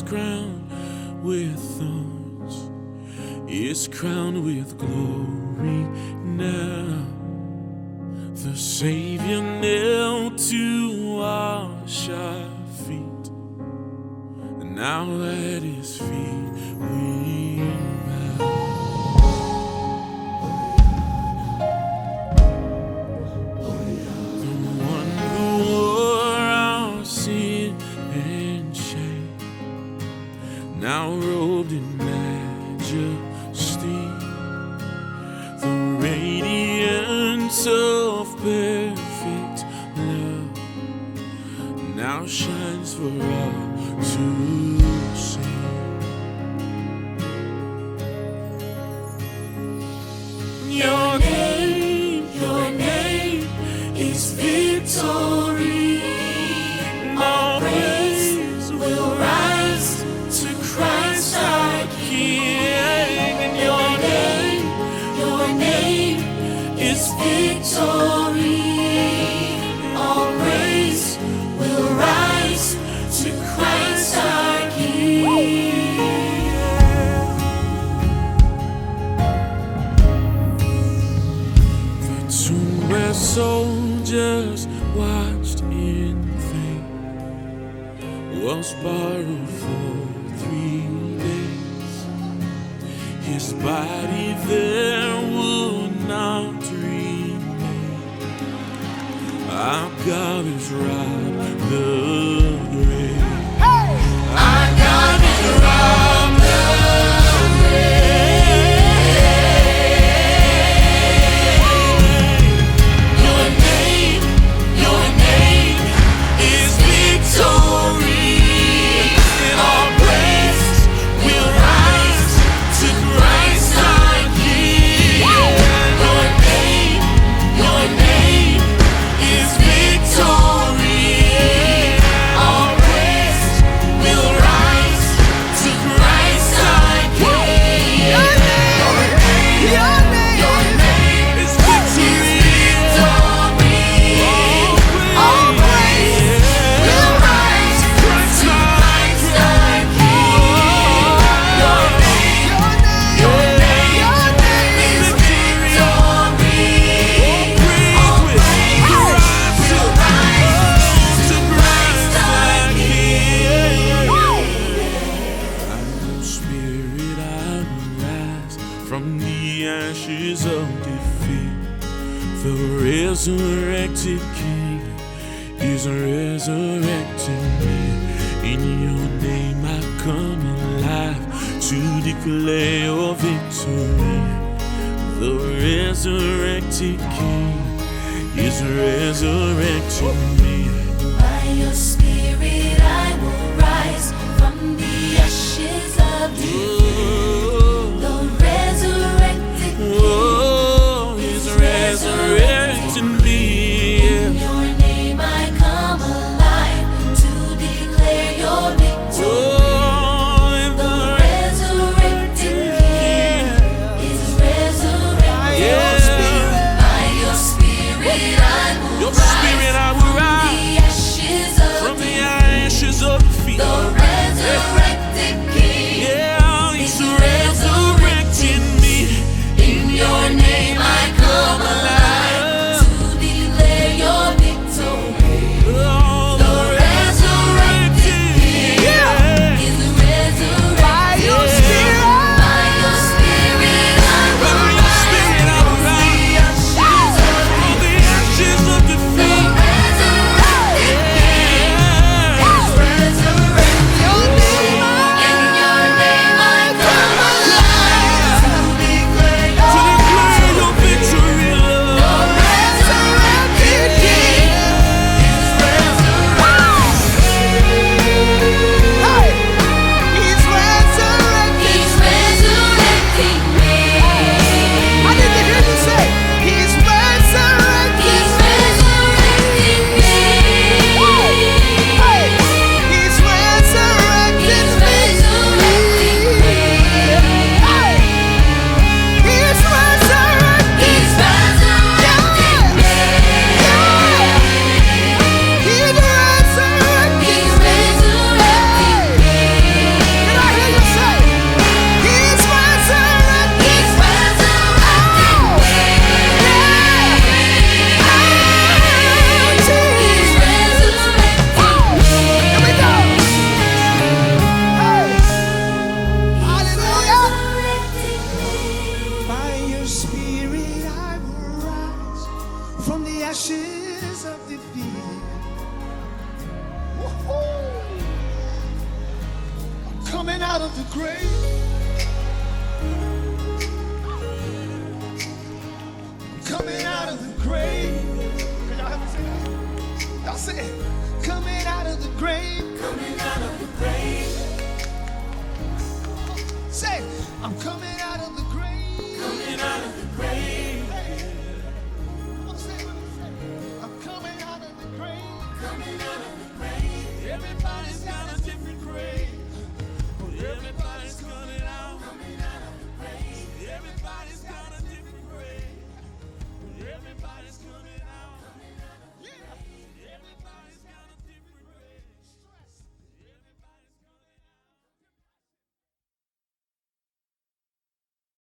crowned with thorns is crowned with glory now. The Savior knelt to wash our feet, and now at his feet we bow. The one who wore our sin and shame, now robed in majesty, the radiance of perfect love now shines for all to see. Your name is victory. All praise will rise to Christ our King. And your name is victory. All praise will rise to Christ our King. The tomb where soldiers watched in vain was borrowed for 3 days. His body there would not remain. Our God is robbed the grave. Our God is robbed the grave. Your name is victory. And all praise will rise to Christ our King. Your name is victory. All praise will rise to Christ our King. Your name is victory. All praise will rise to Christ our King. Your name is victory. All praise will rise to Christ our King. Spirit, I will rise from the ashes of defeat. The resurrected King is resurrecting me. In your name I come alive to declare your victory. The resurrected King is resurrecting me. By your Spirit I will rise from the ashes of defeat. The resurrected King Oh, he's resurrecting me. in your name I come alive to declare your victory. Oh, and The the resurrected King is resurrecting. Yeah. By your Spirit I will Your rise Spirit I will from rise the ashes of from the defeat. ashes of defeat. The resurrected King Yeah, he's is grave. Coming out of the grave. Can y'all help me say that? Y'all say it. Coming out of the grave. Coming out of the grave. Say, I'm coming out of the grave. Coming out of the grave. Come on, say it with me, say it. I'm coming out of the grave. Coming out of the grave. Everybody's